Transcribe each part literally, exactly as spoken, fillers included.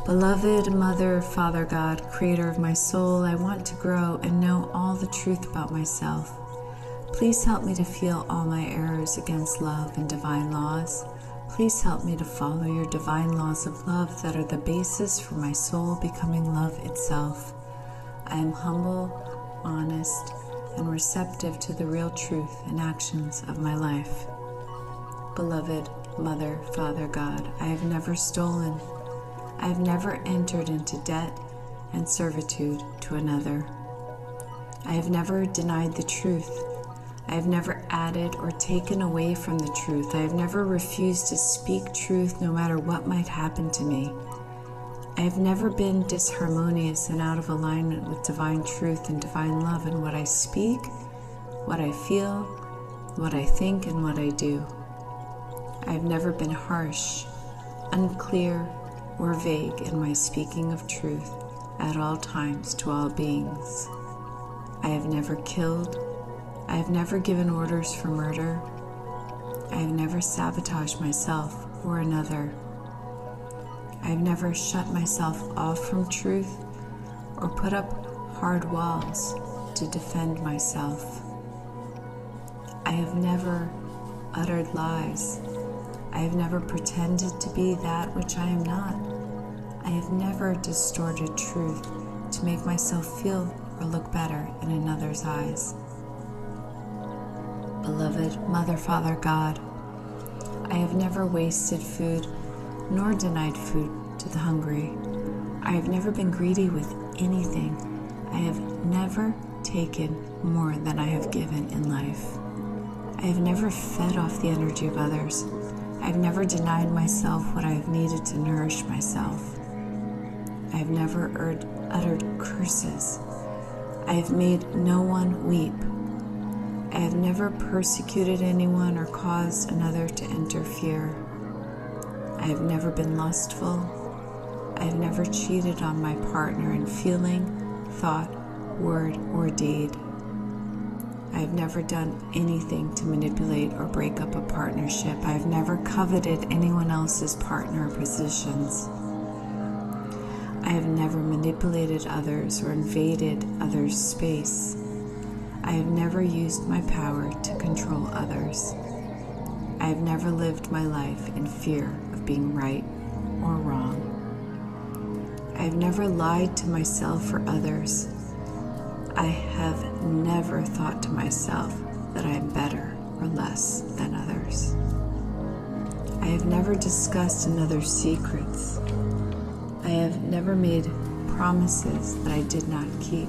Beloved Mother, Father God, Creator of my soul, I want to grow and know all the truth about myself. Please help me to feel all my errors against love and divine laws. Please help me to follow your divine laws of love that are the basis for my soul becoming love itself. I am humble, honest, and receptive to the real truth and actions of my life. Beloved Mother, Father God, I have never stolen. I have never entered into debt and servitude to another. I have never denied the truth. I have never added or taken away from the truth. I have never refused to speak truth no matter what might happen to me. I have never been disharmonious and out of alignment with divine truth and divine love in what I speak, what I feel, what I think, and what I do. I have never been harsh, unclear, or vague in my speaking of truth at all times to all beings. I have never killed. I have never given orders for murder. I have never sabotaged myself or another. I have never shut myself off from truth or put up hard walls to defend myself. I have never uttered lies. I have never pretended to be that which I am not. I have never distorted truth to make myself feel or look better in another's eyes. Beloved Mother, Father God, I have never wasted food nor denied food to the hungry. I have never been greedy with anything. I have never taken more than I have given in life. I have never fed off the energy of others. I have never denied myself what I have needed to nourish myself. I have never uttered, uttered curses. I have made no one weep. I have never persecuted anyone or caused another to interfere. I have never been lustful. I have never cheated on my partner in feeling, thought, word, or deed. I have never done anything to manipulate or break up a partnership. I have never coveted anyone else's partner or positions. I have never manipulated others or invaded others' space. I have never used my power to control others. I have never lived my life in fear of being right or wrong. I have never lied to myself or others. I have never thought to myself that I am better or less than others. I have never discussed another's secrets. I have never made promises that I did not keep.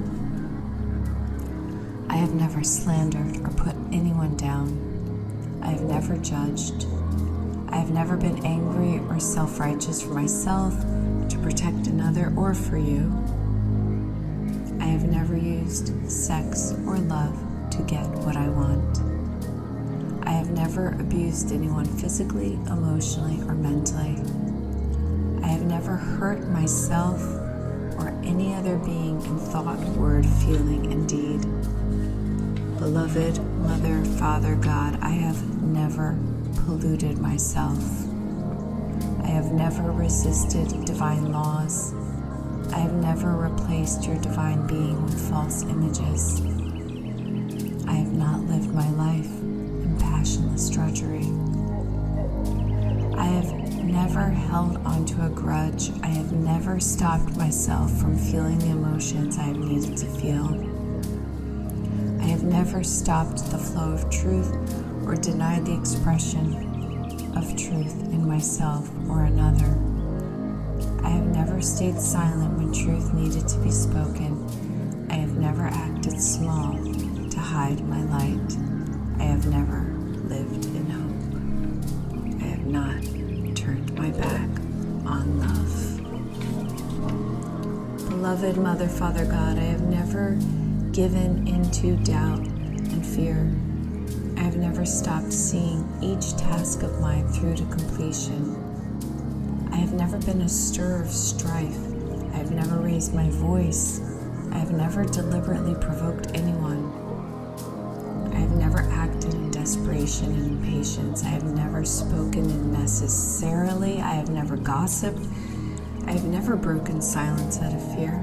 I have never slandered or put anyone down. I have never judged. I have never been angry or self-righteous for myself, to protect another, or for you. I have never used sex or love to get what I want. I have never abused anyone physically, emotionally, or mentally. I have never hurt myself or any other being in thought, word, feeling, and deed. Beloved Mother, Father God, I have never polluted myself. I have never resisted divine laws. I have never replaced your divine being with false images. I have not lived my life in passionless drudgery. I have never held onto a grudge. I have never stopped myself from feeling the emotions I have needed to feel. I have never stopped the flow of truth or denied the expression of truth in myself or another. I have never stayed silent when truth needed to be spoken. I have never acted small to hide my light. I have never lived in hope. I have not turned my back on love. Beloved Mother, Father God, I have never given into doubt and fear. I have never stopped seeing each task of mine through to completion. I have never been a stir of strife. I have never raised my voice. I have never deliberately provoked anyone. I have never acted in desperation and impatience. I have never spoken unnecessarily. I have never gossiped. I have never broken silence out of fear.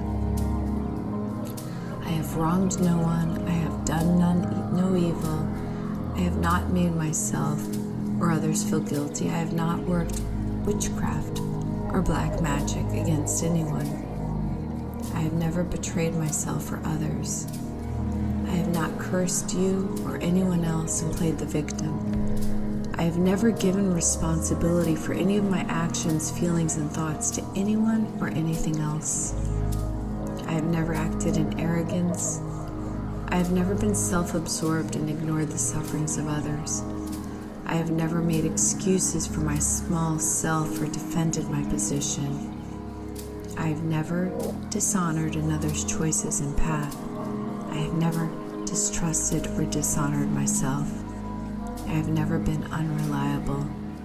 I have wronged no one. I have done none, no evil. I have not made myself or others feel guilty. I have not worked witchcraft or black magic against anyone. I have never betrayed myself or others. I have not cursed you or anyone else and played the victim. I have never given responsibility for any of my actions, feelings, and thoughts to anyone or anything else. I have never acted in arrogance. I have never been self-absorbed and ignored the sufferings of others. I have never made excuses for my small self or defended my position. I have never dishonored another's choices and path. I have never distrusted or dishonored myself. I have never been unreliable.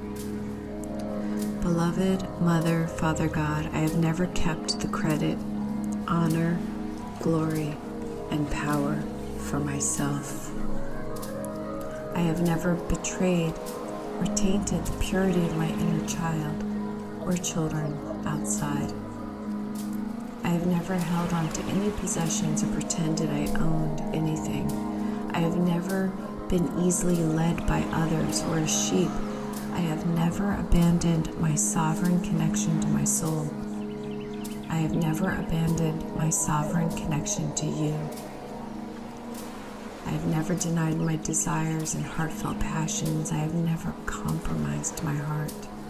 Beloved Mother, Father God, I have never kept the credit, honor, glory, and power for myself. I have never betrayed or tainted the purity of my inner child or children outside. I have never held on to any possessions or pretended I owned anything. I have never been easily led by others or a sheep. I have never abandoned my sovereign connection to my soul. I have never abandoned my sovereign connection to you. I have never denied my desires and heartfelt passions. I have never compromised my heart.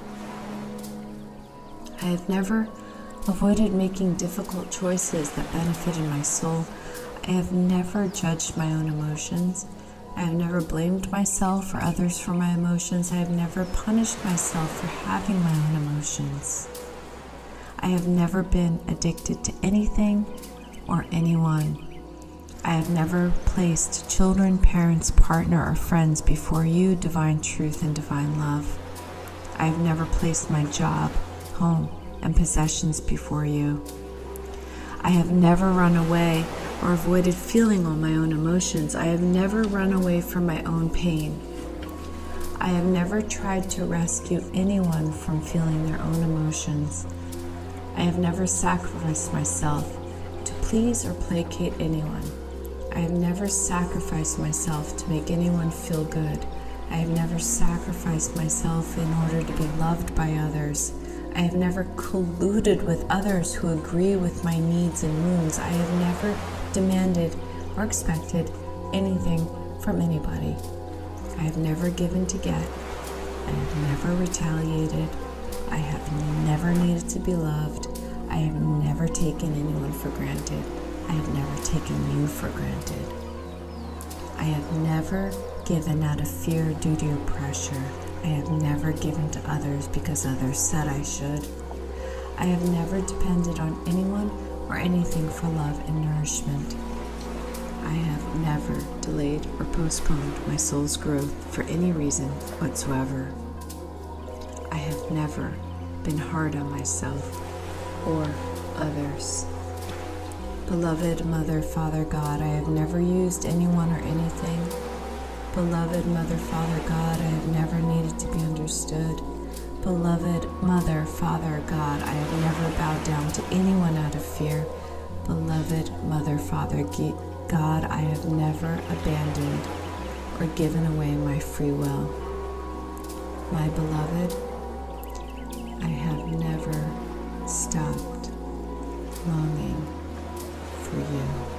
I have never avoided making difficult choices that benefited my soul. I have never judged my own emotions. I have never blamed myself or others for my emotions. I have never punished myself for having my own emotions. I have never been addicted to anything or anyone. I have never placed children, parents, partner, or friends before you, divine truth and divine love. I have never placed my job, home, and possessions before you. I have never run away or avoided feeling all my own emotions. I have never run away from my own pain. I have never tried to rescue anyone from feeling their own emotions. I have never sacrificed myself to please or placate anyone. I have never sacrificed myself to make anyone feel good. I have never sacrificed myself in order to be loved by others. I have never colluded with others who agree with my needs and wounds. I have never demanded or expected anything from anybody. I have never given to get. I have never retaliated. I have never needed to be loved. I have never taken anyone for granted. I have never taken you for granted. I have never given out of fear due to your pressure. I have never given to others because others said I should. I have never depended on anyone or anything for love and nourishment. I have never delayed or postponed my soul's growth for any reason whatsoever. I have never been hard on myself or others. Beloved Mother, Father God, I have never used anyone or anything. Beloved Mother, Father God, I have never needed to be understood. Beloved Mother, Father God, I have never bowed down to anyone out of fear. Beloved Mother, Father God, I have never abandoned or given away my free will. My beloved, I have never stopped longing for you.